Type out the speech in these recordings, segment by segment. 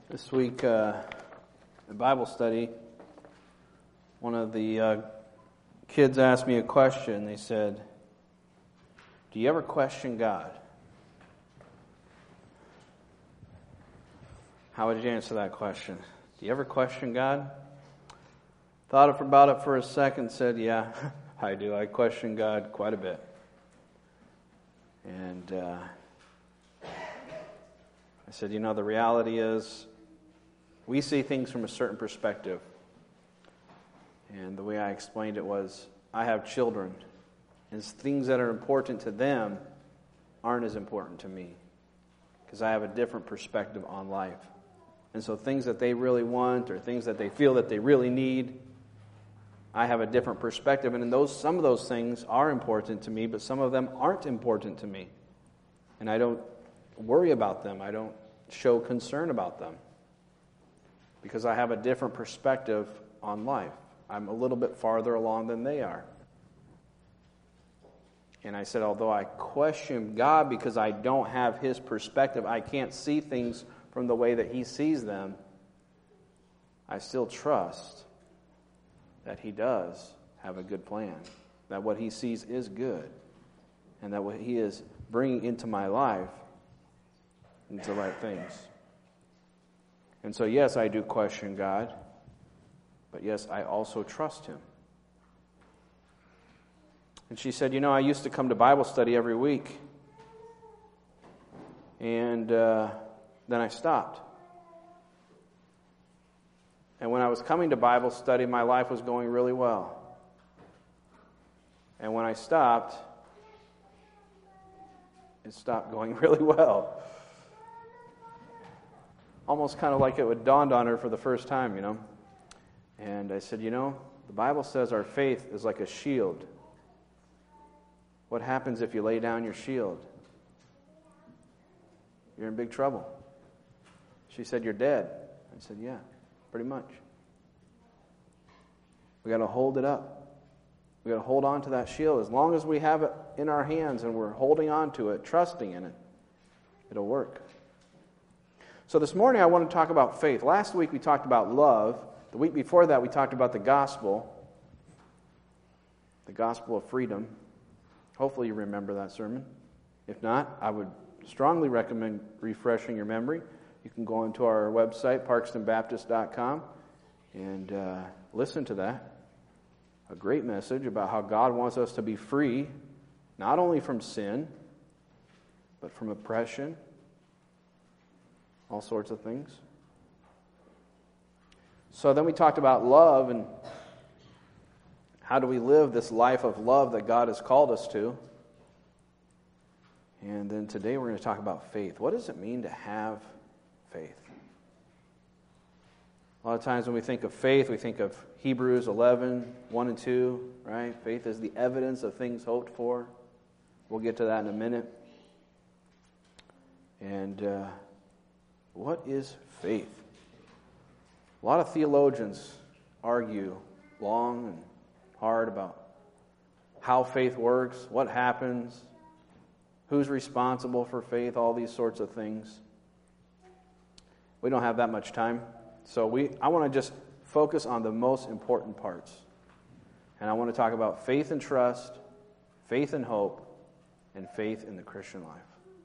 This week, in Bible study, one of the kids asked me a question. They said, "Do you ever question God?" How would you answer that question? Do you ever question God? Thought about it for a second, said, "Yeah, I do. I question God quite a bit." And I said, the reality is, we see things from a certain perspective. And the way I explained it was, I have children, and things that are important to them aren't as important to me, because I have a different perspective on life. And so things that they really want, or things that they feel that they really need, I have a different perspective. And some of those things are important to me, but some of them aren't important to me. And I don't worry about them. I don't show concern about them, because I have a different perspective on life. I'm a little bit farther along than they are. And I said, although I question God because I don't have His perspective, I can't see things from the way that He sees them, I still trust that He does have a good plan, that what He sees is good, and that what He is bringing into my life is the right things. And so, yes, I do question God, but yes, I also trust Him. And she said, I used to come to Bible study every week, and then I stopped. And when I was coming to Bible study, my life was going really well. And when I stopped, it stopped going really well. Almost kind of like it dawned on her for the first time, And I said, the Bible says our faith is like a shield. What happens if you lay down your shield? You're in big trouble. She said, you're dead. I said, yeah, pretty much. We got to hold it up. We got to hold on to that shield. As long as we have it in our hands and we're holding on to it, trusting in it, it'll work. So this morning I want to talk about faith. Last week we talked about love. The week before that we talked about the gospel of freedom. Hopefully you remember that sermon. If not, I would strongly recommend refreshing your memory. You can go onto our website, parkstonbaptist.com, and listen to that. A great message about how God wants us to be free, not only from sin, but from oppression, all sorts of things. So then we talked about love and how do we live this life of love that God has called us to. And then today we're going to talk about faith. What does it mean to have faith? A lot of times when we think of faith, we think of Hebrews 11, 1 and 2, right? Faith is the evidence of things hoped for. We'll get to that in a minute. And what is faith? A lot of theologians argue long and hard about how faith works, what happens, who's responsible for faith, all these sorts of things. We don't have that much time, so I want to just focus on the most important parts. And I want to talk about faith and trust, faith and hope, and faith in the Christian life.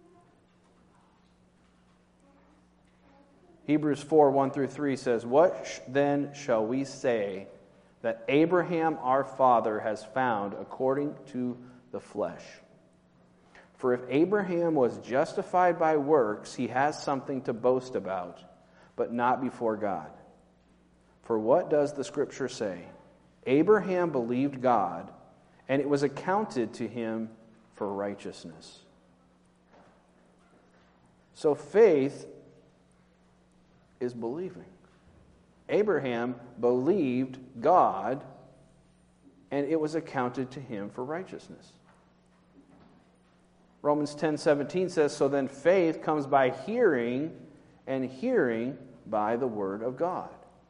Hebrews 4, 1 through 3 says, "What then shall we say that Abraham our father has found according to the flesh? For if Abraham was justified by works, he has something to boast about, but not before God. For what does the Scripture say? Abraham believed God, and it was accounted to him for righteousness." So faith is believing. Abraham believed God, and it was accounted to him for righteousness. Romans 10:17 says, "So then faith comes by hearing, and hearing by the word of God."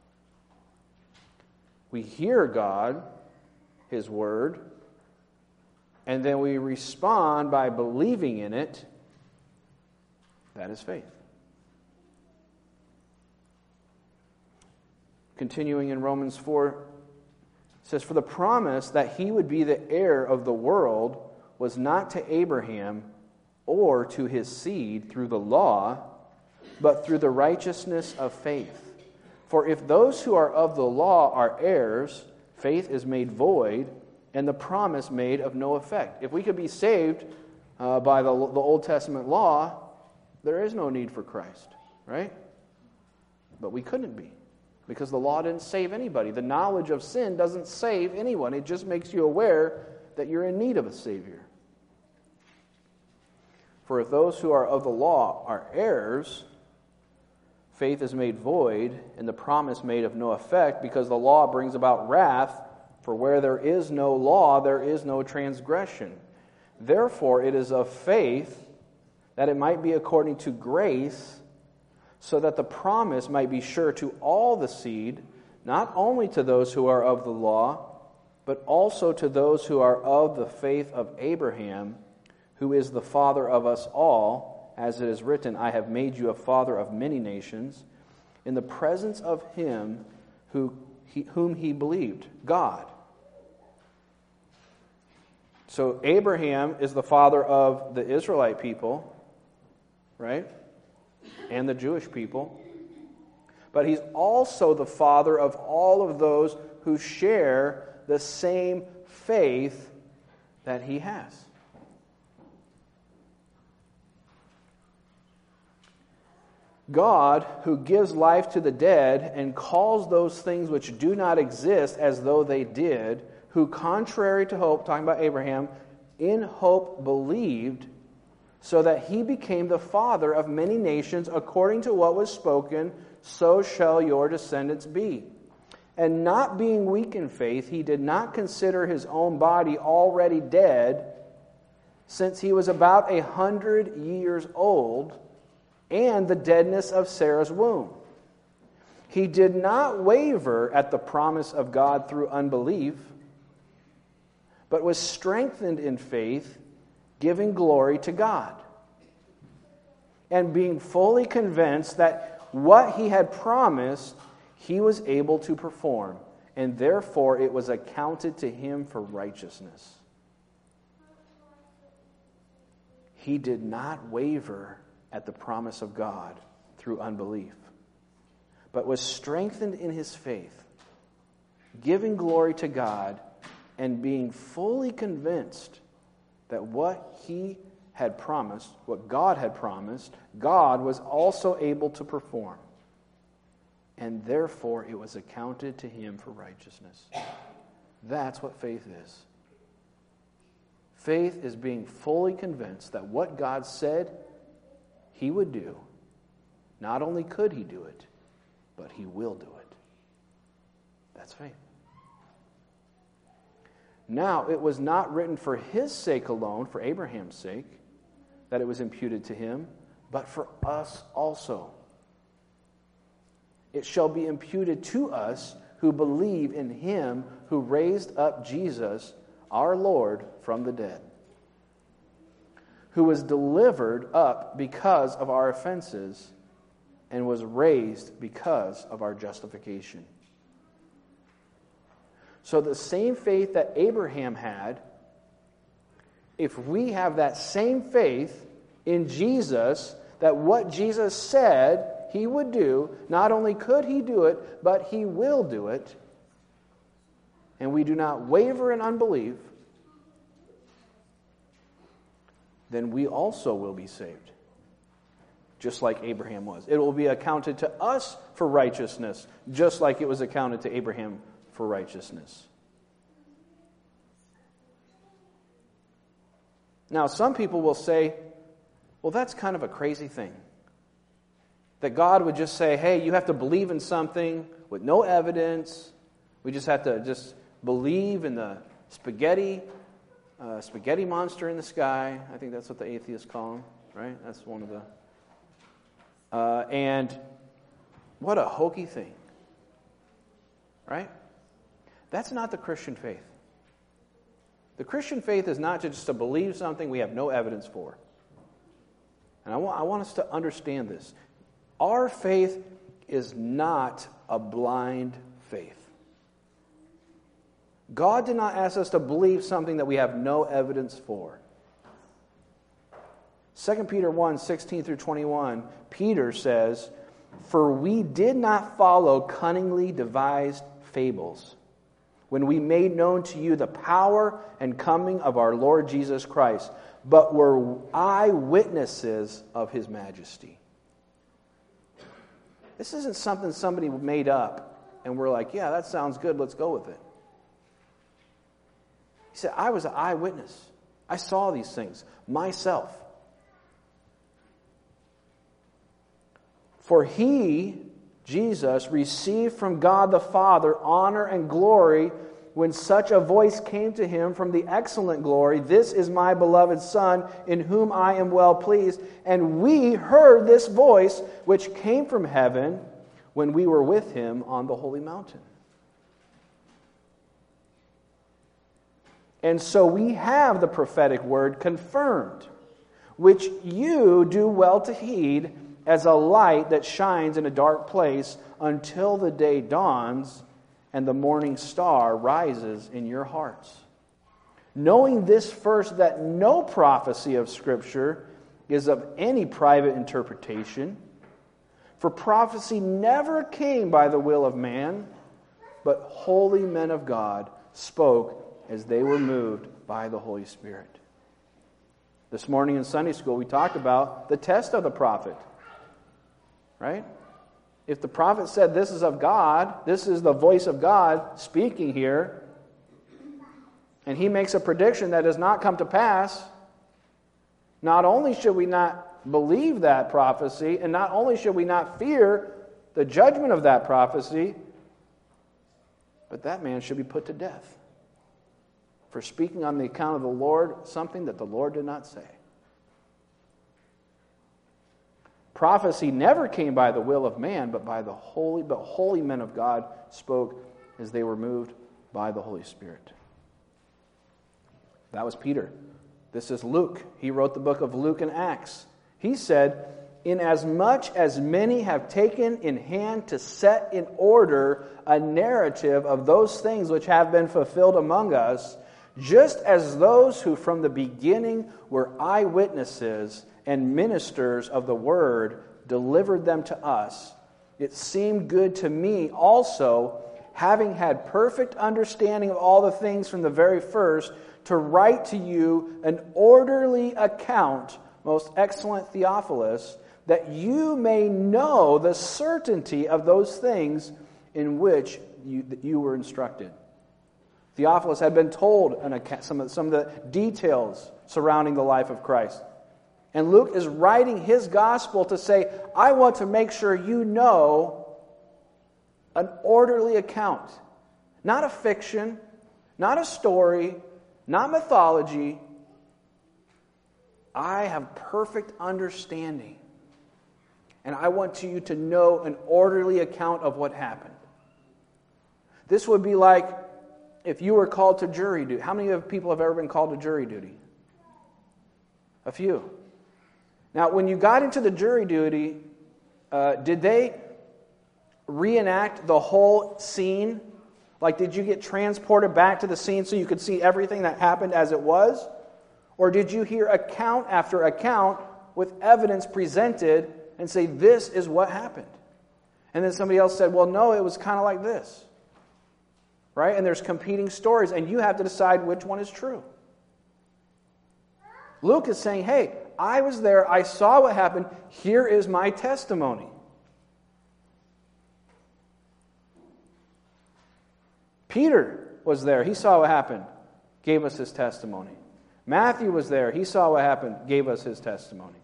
We hear God, His word, and then we respond by believing in it. That is faith. Continuing in Romans 4, it says, "For the promise that he would be the heir of the world was not to Abraham or to his seed through the law, but through the righteousness of faith. For if those who are of the law are heirs, faith is made void, and the promise made of no effect." If we could be saved by the Old Testament law, there is no need for Christ, right? But we couldn't be, because the law didn't save anybody. The knowledge of sin doesn't save anyone. It just makes you aware that you're in need of a Savior. "For if those who are of the law are heirs, faith is made void, and the promise made of no effect, because the law brings about wrath, for where there is no law, there is no transgression. Therefore it is of faith, that it might be according to grace, so that the promise might be sure to all the seed, not only to those who are of the law, but also to those who are of the faith of Abraham, who is the father of us all, as it is written, 'I have made you a father of many nations,' in the presence of him whom he believed, God." So Abraham is the father of the Israelite people, right? And the Jewish people. But he's also the father of all of those who share the same faith that he has. God, who gives life to the dead and calls those things which do not exist as though they did, who contrary to hope, talking about Abraham, in hope believed, so that he became the father of many nations according to what was spoken, so shall your descendants be. And not being weak in faith, he did not consider his own body already dead, since he was about 100 years old, and the deadness of Sarah's womb. He did not waver at the promise of God through unbelief, but was strengthened in faith, giving glory to God, and being fully convinced that what he had promised, he was able to perform, and therefore it was accounted to him for righteousness. He did not waver at the promise of God through unbelief, but was strengthened in his faith, giving glory to God, and being fully convinced that what he had promised, what God had promised, God was also able to perform. And therefore it was accounted to him for righteousness. That's what faith is. Faith is being fully convinced that what God said he would do, not only could he do it, but he will do it. That's faith. Now, it was not written for his sake alone, for Abraham's sake, that it was imputed to him, but for us also. It shall be imputed to us who believe in him who raised up Jesus, our Lord, from the dead, who was delivered up because of our offenses and was raised because of our justification. So the same faith that Abraham had, if we have that same faith in Jesus, that what Jesus said he would do, not only could he do it, but he will do it, and we do not waver in unbelief, then we also will be saved, just like Abraham was. It will be accounted to us for righteousness, just like it was accounted to Abraham for righteousness. Now, some people will say, well, that's kind of a crazy thing. That God would just say, hey, you have to believe in something with no evidence. We just have to just believe in the spaghetti monster in the sky. I think that's what the atheists call him, right? That's one of the... and what a hokey thing, right? That's not the Christian faith. The Christian faith is not just to believe something we have no evidence for. And I want us to understand this. Our faith is not a blind faith. God did not ask us to believe something that we have no evidence for. 2 Peter 1, 16 through 21, Peter says, "For we did not follow cunningly devised fables, when we made known to you the power and coming of our Lord Jesus Christ, but were eyewitnesses of His majesty." This isn't something somebody made up, and we're like, yeah, that sounds good, let's go with it. He said, I was an eyewitness. I saw these things myself. For He, Jesus, received from God the Father honor and glory when such a voice came to Him from the excellent glory, "This is my beloved Son, in whom I am well pleased." And we heard this voice which came from heaven when we were with Him on the holy mountain. And so we have the prophetic word confirmed, which you do well to heed, as a light that shines in a dark place until the day dawns and the morning star rises in your hearts. Knowing this first, that no prophecy of Scripture is of any private interpretation, for prophecy never came by the will of man, but holy men of God spoke as they were moved by the Holy Spirit. This morning in Sunday school, we talked about the test of the prophet. Right? If the prophet said this is of God, this is the voice of God speaking here, and he makes a prediction that does not come to pass, not only should we not believe that prophecy, and not only should we not fear the judgment of that prophecy, but that man should be put to death for speaking on the account of the Lord something that the Lord did not say. Prophecy never came by the will of man, but holy men of God spoke as they were moved by the Holy Spirit. That was Peter. This is Luke. He wrote the book of Luke and Acts. He said, "Inasmuch as many have taken in hand to set in order a narrative of those things which have been fulfilled among us, just as those who from the beginning were eyewitnesses and ministers of the word delivered them to us, it seemed good to me also, having had perfect understanding of all the things from the very first, to write to you an orderly account, most excellent Theophilus, that you may know the certainty of those things in which you were instructed." Theophilus had been told some of the details surrounding the life of Christ. And Luke is writing his gospel to say, I want to make sure you know an orderly account. Not a fiction, not a story, not mythology. I have perfect understanding. And I want you to know an orderly account of what happened. This would be like if you were called to jury duty. How many people have ever been called to jury duty? A few. Now, when you got into the jury duty, did they reenact the whole scene? Like, did you get transported back to the scene so you could see everything that happened as it was? Or did you hear account after account with evidence presented and say, this is what happened? And then somebody else said, well, no, it was kind of like this. Right? And there's competing stories, and you have to decide which one is true. Luke is saying, hey, I was there, I saw what happened, here is my testimony. Peter was there, he saw what happened, gave us his testimony. Matthew was there, he saw what happened, gave us his testimony.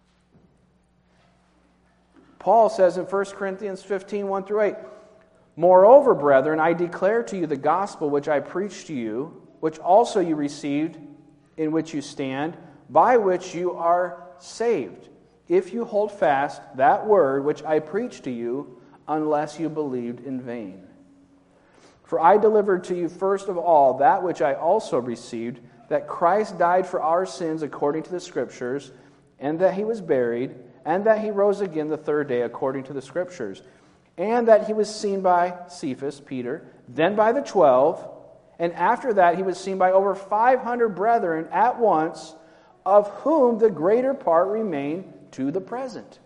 Paul says in 1 Corinthians 15, 1 through 8, "Moreover, brethren, I declare to you the gospel which I preached to you, which also you received, in which you stand, by which you are saved, if you hold fast that word which I preached to you, unless you believed in vain. For I delivered to you first of all that which I also received, that Christ died for our sins according to the Scriptures, and that He was buried, and that He rose again the third day according to the Scriptures, and that he was seen by Cephas, Peter, then by the 12, and after that he was seen by over 500 brethren at once, of whom the greater part remain to the present.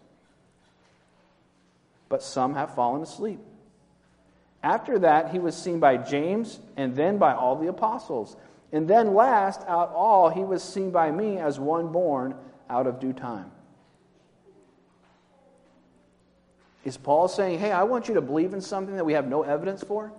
But some have fallen asleep. After that he was seen by James, and then by all the apostles. And then last out all he was seen by me as one born out of due time. Is Paul saying, hey, I want you to believe in something that we have no evidence for?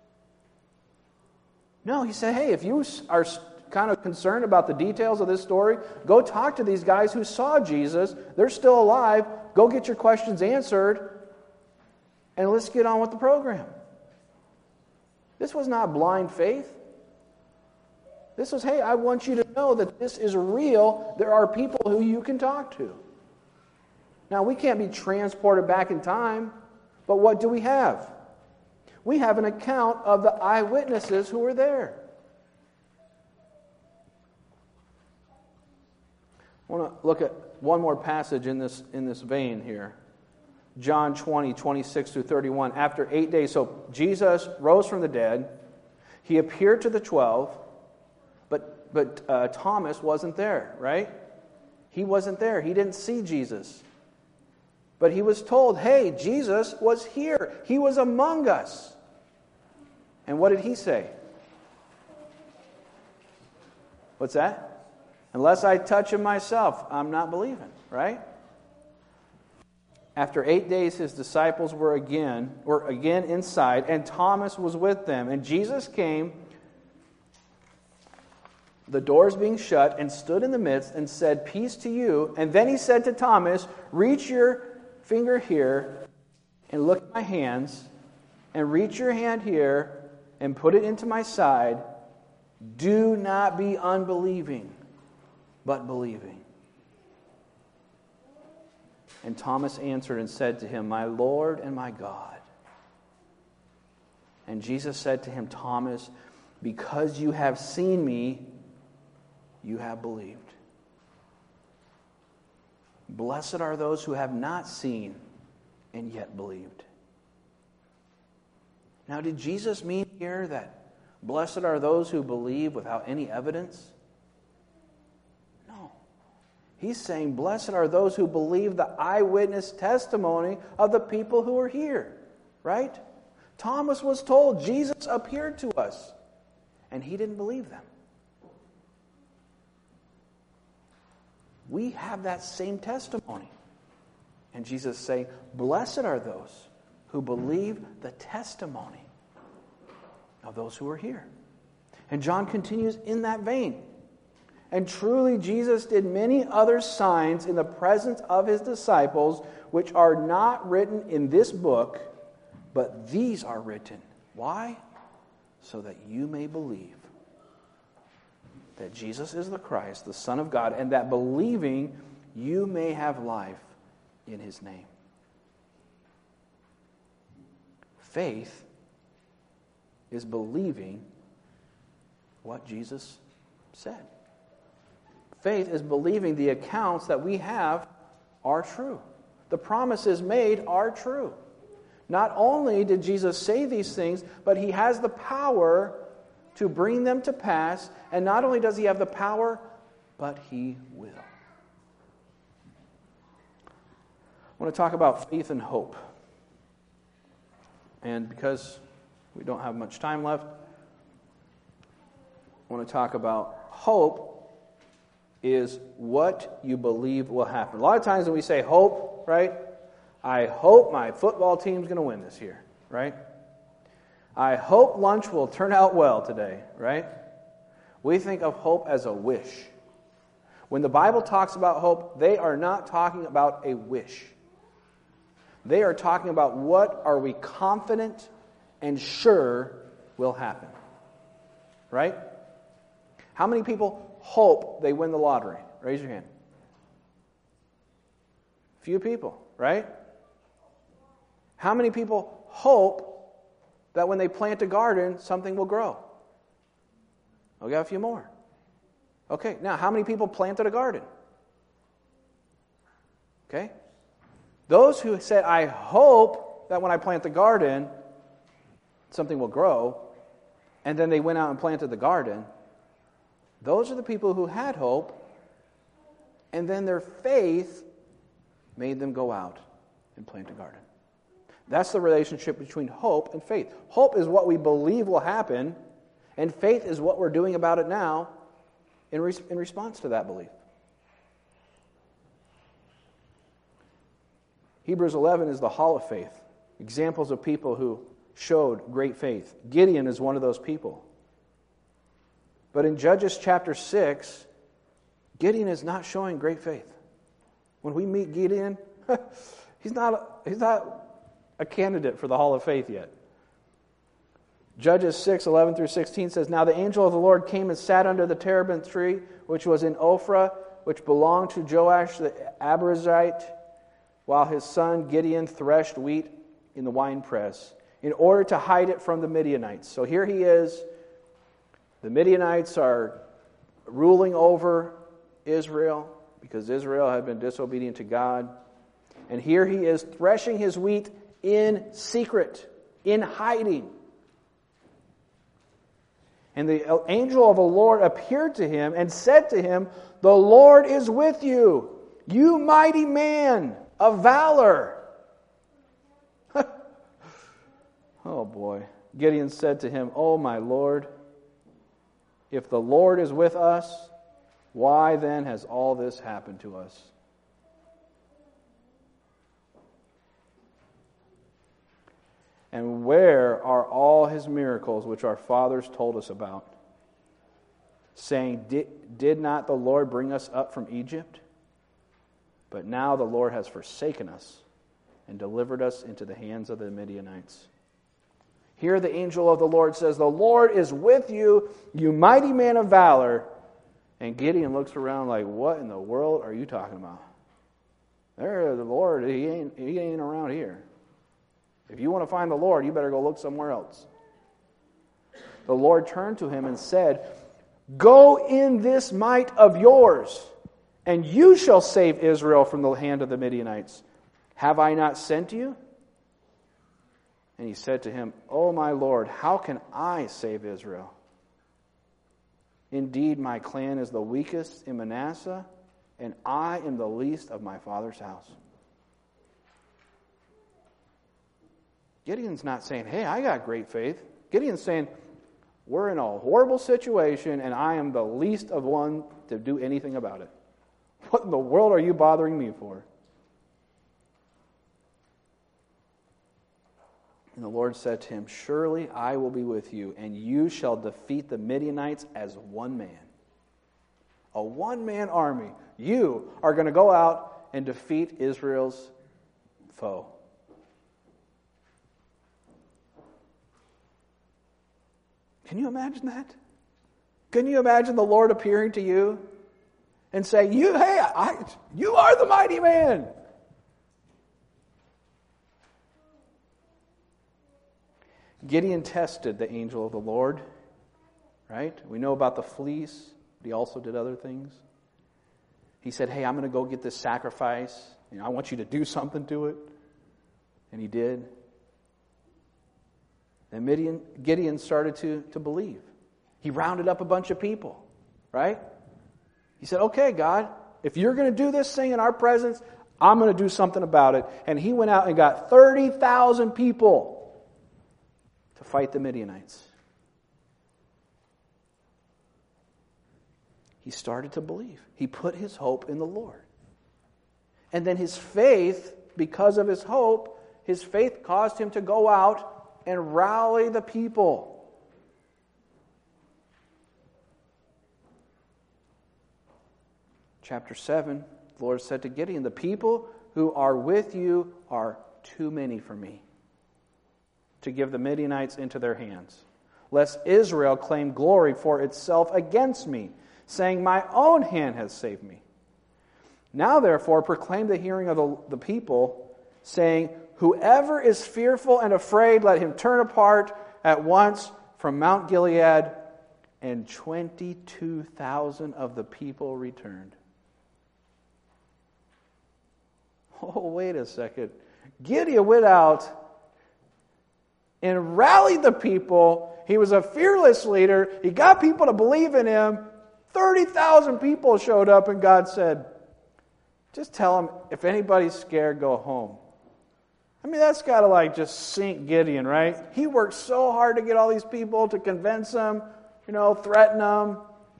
No, he said, hey, if you are kind of concerned about the details of this story, go talk to these guys who saw Jesus. They're still alive. Go get your questions answered, and let's get on with the program. This was not blind faith. This was, hey, I want you to know that this is real. There are people who you can talk to. Now, we can't be transported back in time, but what do we have? We have an account of the eyewitnesses who were there. I want to look at one more passage in this vein here. John 20, 26 through 31. After 8 days, so Jesus rose from the dead. He appeared to the 12, but Thomas wasn't there, right? He wasn't there. He didn't see Jesus. But he was told, hey, Jesus was here. He was among us. And what did he say? What's that? Unless I touch him myself, I'm not believing, right? After 8 days, his disciples were again inside, and Thomas was with them. And Jesus came, the doors being shut, and stood in the midst and said, peace to you. And then he said to Thomas, reach your finger here and look at my hands, and reach your hand here and put it into my side. Do not be unbelieving, but believing. And Thomas answered and said to him, my Lord and my God. And Jesus said to him, Thomas, because you have seen me, you have believed. Blessed are those who have not seen and yet believed. Now, did Jesus mean here that blessed are those who believe without any evidence? No. He's saying blessed are those who believe the eyewitness testimony of the people who are here, right? Thomas was told Jesus appeared to us, and he didn't believe them. We have that same testimony. And Jesus is saying, blessed are those who believe the testimony of those who are here. And John continues in that vein. And truly Jesus did many other signs in the presence of his disciples, which are not written in this book, but these are written. Why? So that you may believe that Jesus is the Christ, the Son of God, and that believing you may have life in his name. Faith is believing what Jesus said. Faith is believing the accounts that we have are true. The promises made are true. Not only did Jesus say these things, but he has the power to bring them to pass. And not only does he have the power, but he will. I want to talk about faith and hope. And because we don't have much time left, I want to talk about hope is what you believe will happen. A lot of times when we say hope, right? I hope my football team's going to win this year, right? I hope lunch will turn out well today, right? We think of hope as a wish. When the Bible talks about hope, they are not talking about a wish. They are talking about what are we confident and sure will happen. Right? How many people hope they win the lottery? Raise your hand. Few people, right? How many people hope that when they plant a garden, something will grow? We got a few more. Okay, now how many people planted a garden? Okay? Those who said, I hope that when I plant the garden, something will grow. And then they went out and planted the garden. Those are the people who had hope. And then their faith made them go out and plant a garden. That's the relationship between hope and faith. Hope is what we believe will happen, and faith is what we're doing about it now in response to that belief. Hebrews 11 is the hall of faith. Examples of people who showed great faith. Gideon is one of those people. But in Judges chapter 6, Gideon is not showing great faith. When we meet Gideon, he's not a candidate for the hall of faith yet. Judges 6:11 through 16 says, Now the angel of the Lord came and sat under the terebinth tree, which was in Ophrah, which belonged to Joash the Abiezrite, while his son Gideon threshed wheat in the winepress, in order to hide it from the Midianites. So here he is. The Midianites are ruling over Israel because Israel had been disobedient to God. And here he is threshing his wheat in secret, in hiding. And the angel of the Lord appeared to him and said to him, The Lord is with you, you mighty man of valor. Oh boy. Gideon said to him, Oh my Lord, if the Lord is with us, why then has all this happened to us? And where are all his miracles which our fathers told us about, saying, Did not the Lord bring us up from Egypt? But now the Lord has forsaken us and delivered us into the hands of the Midianites. Here the angel of the Lord says, The Lord is with you, you mighty man of valor. And Gideon looks around like, what in the world are you talking about? There, the Lord, he ain't around here. If you want to find the Lord, you better go look somewhere else. The Lord turned to him and said, Go in this might of yours, and you shall save Israel from the hand of the Midianites. Have I not sent you? And he said to him, O my Lord, how can I save Israel? Indeed, my clan is the weakest in Manasseh, and I am the least of my father's house. Gideon's not saying, hey, I got great faith. Gideon's saying, we're in a horrible situation, and I am the least of one to do anything about it. What in the world are you bothering me for? And the Lord said to him, Surely I will be with you, and you shall defeat the Midianites as one man. A one-man army. You are going to go out and defeat Israel's foe. Can you imagine that? Can you imagine the Lord appearing to you and saying, you are the mighty man? Gideon tested the angel of the Lord, right? We know about the fleece, but he also did other things. He said, hey, I'm going to go get this sacrifice. I want you to do something to it. And he did. And Gideon started to believe. He rounded up a bunch of people, right? He said, okay, God, if you're going to do this thing in our presence, I'm going to do something about it. And he went out and got 30,000 people to fight the Midianites. He started to believe. He put his hope in the Lord. And then his faith, because of his hope, his faith caused him to go out and rally the people. Chapter 7, the Lord said to Gideon, the people who are with you are too many for me to give the Midianites into their hands, lest Israel claim glory for itself against me, saying, my own hand has saved me. Now therefore proclaim the hearing of the people, saying, whoever is fearful and afraid, let him turn apart at once from Mount Gilead. And 22,000 of the people returned. Oh, wait a second. Gideon went out and rallied the people. He was a fearless leader. He got people to believe in him. 30,000 people showed up, and God said, just tell them, if anybody's scared, go home. I mean, that's got to just sink Gideon, right? He worked so hard to get all these people, to convince them, threaten them,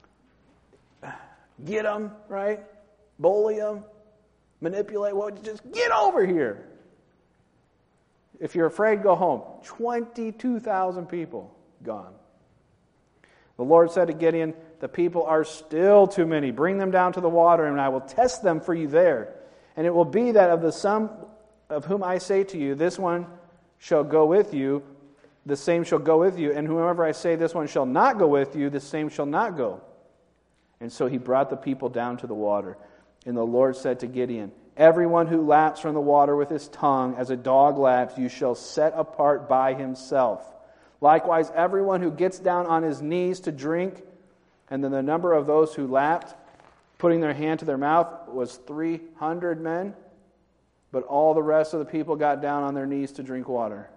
get them, right? Bully them, manipulate. Well, just get over here. If you're afraid, go home. 22,000 people gone. The Lord said to Gideon, the people are still too many. Bring them down to the water, and I will test them for you there. And it will be that of the sum of whom I say to you, this one shall go with you, the same shall go with you. And whomever I say this one shall not go with you, the same shall not go. And so he brought the people down to the water. And the Lord said to Gideon, everyone who laps from the water with his tongue, as a dog laps, you shall set apart by himself. Likewise, everyone who gets down on his knees to drink. And then the number of those who lapped, putting their hand to their mouth, was 300 men. But all the rest of the people got down on their knees to drink water.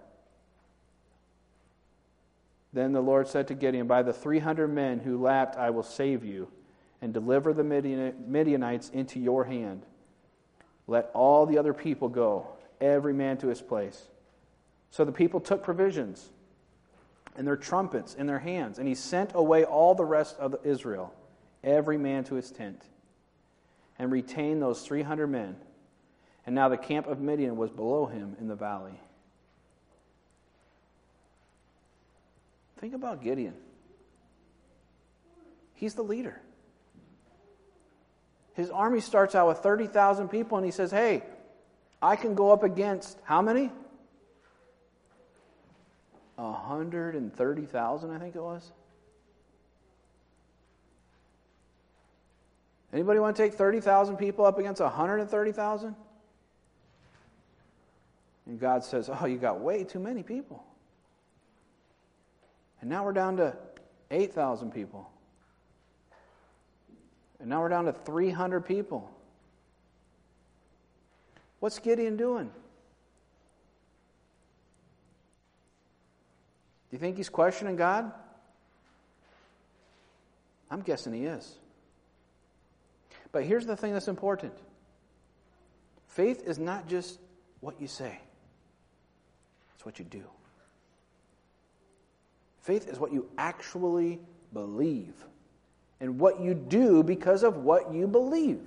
Then the Lord said to Gideon, by the 300 men who lapped, I will save you, and deliver the Midianites into your hand. Let all the other people go, every man to his place. So the people took provisions and their trumpets in their hands, and he sent away all the rest of Israel, every man to his tent, and retained those 300 men. And now the camp of Midian was below him in the valley. Think about Gideon. He's the leader. His army starts out with 30,000 people, and he says, hey, I can go up against how many? 130,000, I think it was. Anybody want to take 30,000 people up against 130,000? And God says, oh, you got way too many people. And now we're down to 8,000 people. And now we're down to 300 people. What's Gideon doing? Do you think he's questioning God? I'm guessing he is. But here's the thing that's important. Faith is not just what you say. It's what you do. Faith is what you actually believe. And what you do because of what you believe.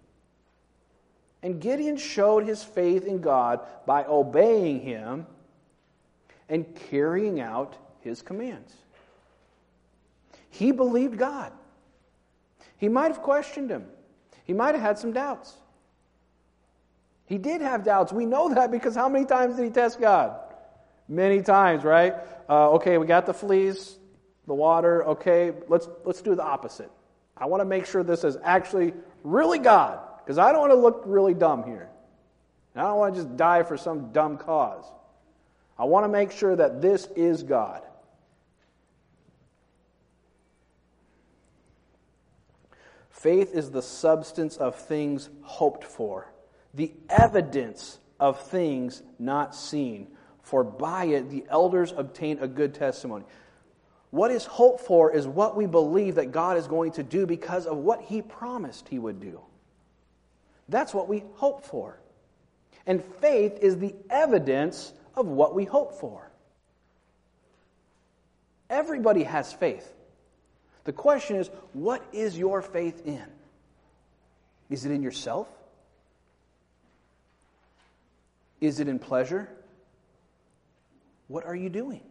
And Gideon showed his faith in God by obeying him and carrying out his commands. He believed God. He might have questioned him. He might have had some doubts. He did have doubts. We know that because how many times did he test God? Many times, right? Okay, we got the fleas, the water. Okay, let's do the opposite. I want to make sure this is actually really God, because I don't want to look really dumb here. I don't want to just die for some dumb cause. I want to make sure that this is God. Faith is the substance of things hoped for, the evidence of things not seen. For by it the elders obtain a good testimony. What is hoped for is what we believe that God is going to do because of what He promised He would do. That's what we hope for. And faith is the evidence of what we hope for. Everybody has faith. The question is, what is your faith in? Is it in yourself? Is it in pleasure? What are you doing?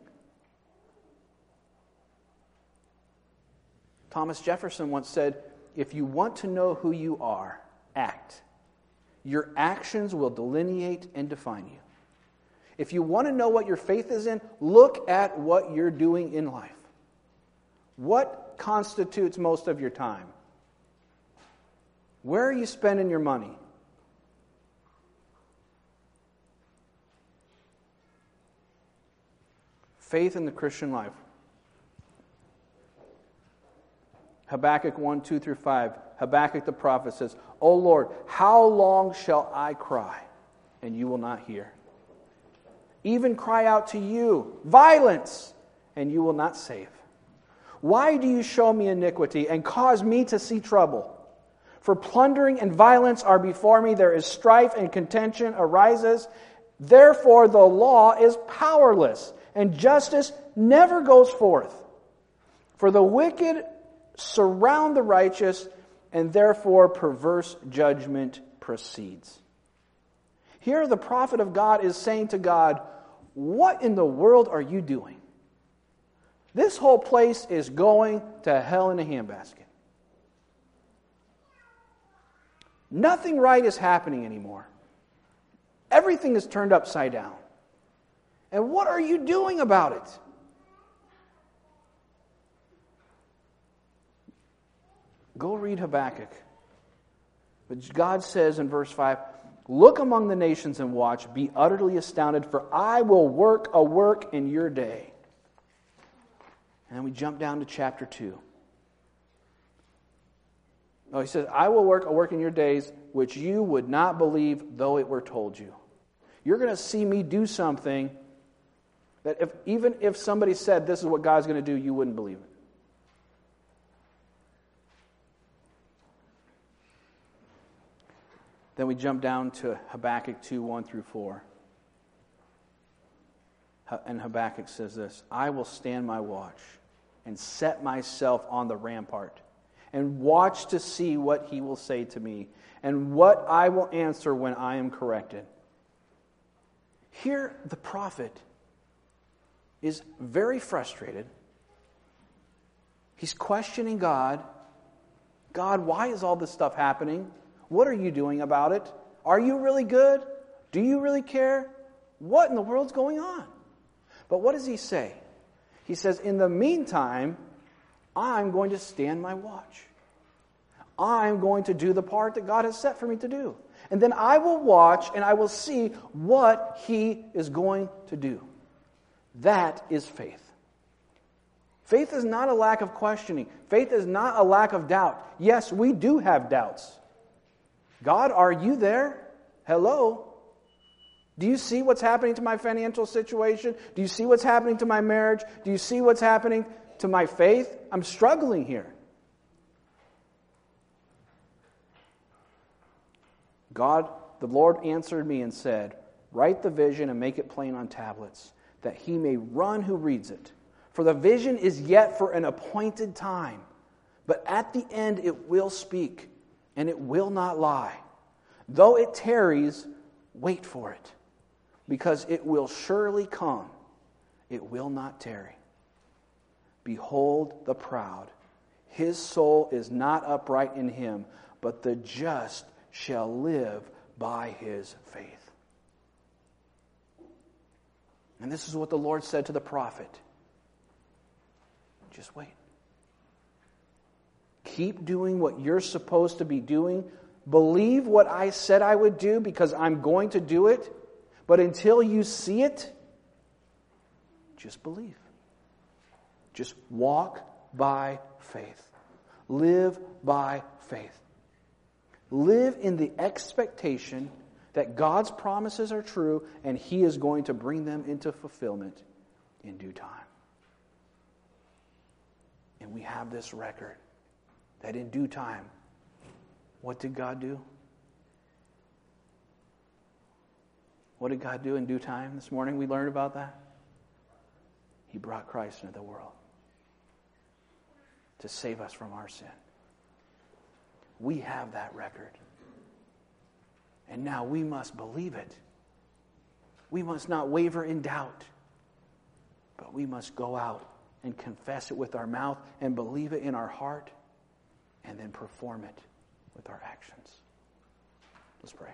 Thomas Jefferson once said, if you want to know who you are, act. Your actions will delineate and define you. If you want to know what your faith is in, look at what you're doing in life. What constitutes most of your time? Where are you spending your money? Faith in the Christian life. Habakkuk 1, 2 through 5. Habakkuk the prophet says, O Lord, how long shall I cry, and you will not hear? even cry out to you, violence, and you will not save. Why do you show me iniquity and cause me to see trouble? For plundering and violence are before me, there is strife and contention arises. Therefore the law is powerless, and justice never goes forth. For the wicked surround the righteous, and therefore perverse judgment proceeds. Here the prophet of God is saying to God, what in the world are you doing? This whole place is going to hell in a handbasket. Nothing right is happening anymore. Everything is turned upside down. And what are you doing about it? Go read Habakkuk. But God says in verse 5, look among the nations and watch, be utterly astounded, for I will work a work in your day. And then we jump down to chapter 2. Oh, he says, I will work a work in your days which you would not believe though it were told you. You're going to see me do something that even if somebody said this is what God's going to do, you wouldn't believe it. Then we jump down to Habakkuk 2, 1 through 4. And Habakkuk says this, I will stand my watch and set myself on the rampart and watch to see what he will say to me and what I will answer when I am corrected. Here the prophet is very frustrated. He's questioning God. God, why is all this stuff happening? What are you doing about it? Are you really good? Do you really care? What in the world's going on? But what does he say? He says, in the meantime, I'm going to stand my watch. I'm going to do the part that God has set for me to do. And then I will watch and I will see what he is going to do. That is faith. Faith is not a lack of questioning. Faith is not a lack of doubt. Yes, we do have doubts. God, are you there? Hello? Do you see what's happening to my financial situation? Do you see what's happening to my marriage? Do you see what's happening to my faith? I'm struggling here. God, the Lord answered me and said, write the vision and make it plain on tablets, that he may run who reads it. For the vision is yet for an appointed time, but at the end it will speak, and it will not lie. Though it tarries, wait for it, because it will surely come. It will not tarry. Behold the proud. His soul is not upright in him, but the just shall live by his faith. And this is what the Lord said to the prophet. Just wait. Keep doing what you're supposed to be doing. Believe what I said I would do because I'm going to do it. But until you see it, just believe. Just walk by faith. Live by faith. Live in the expectation that God's promises are true and he is going to bring them into fulfillment in due time. And we have this record that in due time, what did God do? What did God do in due time? This morning we learned about that. He brought Christ into the world to save us from our sin. We have that record. And now we must believe it. We must not waver in doubt. But we must go out and confess it with our mouth and believe it in our heart and then perform it with our actions. Let's pray.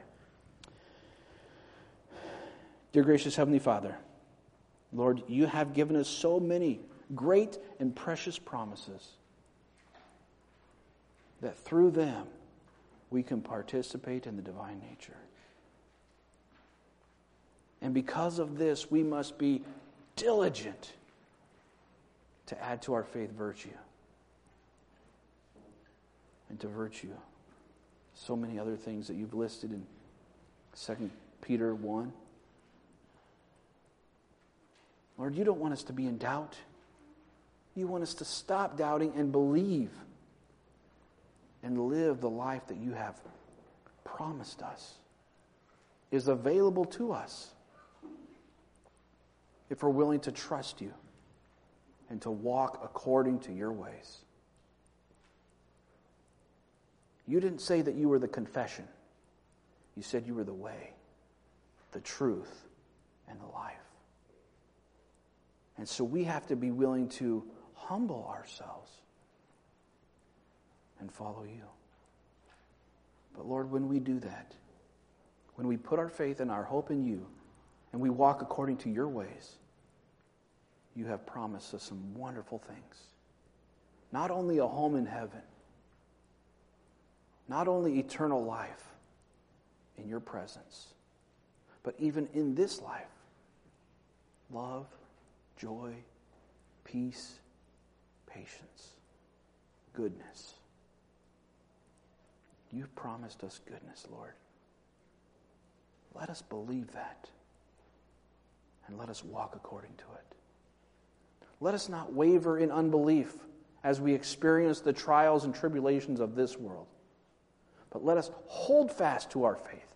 Dear gracious Heavenly Father, Lord, you have given us so many great and precious promises that through them we can participate in the divine nature. And because of this, we must be diligent to add to our faith virtue. And to virtue, so many other things that you've listed in 2 Peter 1. Lord, you don't want us to be in doubt. You want us to stop doubting and believe and live the life that you have promised us is available to us if we're willing to trust you and to walk according to your ways. You didn't say that you were the confession. You said you were the way, the truth, and the life. And so we have to be willing to humble ourselves and follow you. But Lord, when we do that, when we put our faith and our hope in you, and we walk according to your ways, you have promised us some wonderful things. Not only a home in heaven, not only eternal life in your presence, but even in this life, love, joy, peace, patience, goodness. You've promised us goodness, Lord. Let us believe that, and let us walk according to it. Let us not waver in unbelief as we experience the trials and tribulations of this world, but let us hold fast to our faith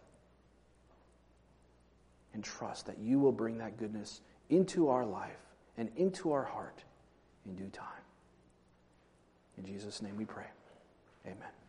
and trust that you will bring that goodness into our life and into our heart in due time. In Jesus' name we pray. Amen.